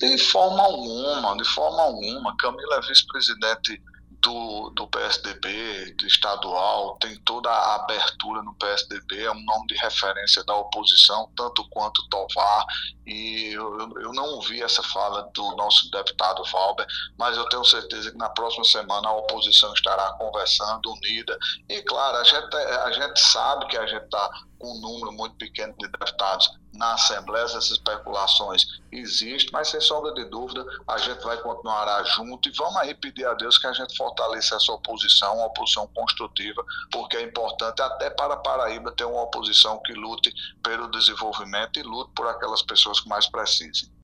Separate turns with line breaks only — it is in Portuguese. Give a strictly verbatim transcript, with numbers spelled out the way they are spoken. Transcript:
De forma alguma, de forma alguma. Camila é vice-presidente do, do P S D B, do estadual, tem toda a abertura no P S D B, é um nome de referência da oposição, tanto quanto Tovar, e eu, eu não ouvi essa fala do nosso deputado Valber, mas eu tenho certeza que na próxima semana a oposição estará conversando, unida, e claro, a gente, a gente sabe que a gente está com um número muito pequeno de deputados na Assembleia, essas especulações existem, mas sem sombra de dúvida a gente vai continuar junto e vamos aí pedir a Deus que a gente fortaleça essa oposição, uma oposição construtiva, porque é importante até para a Paraíba ter uma oposição que lute pelo desenvolvimento e lute por aquelas pessoas que mais precisam.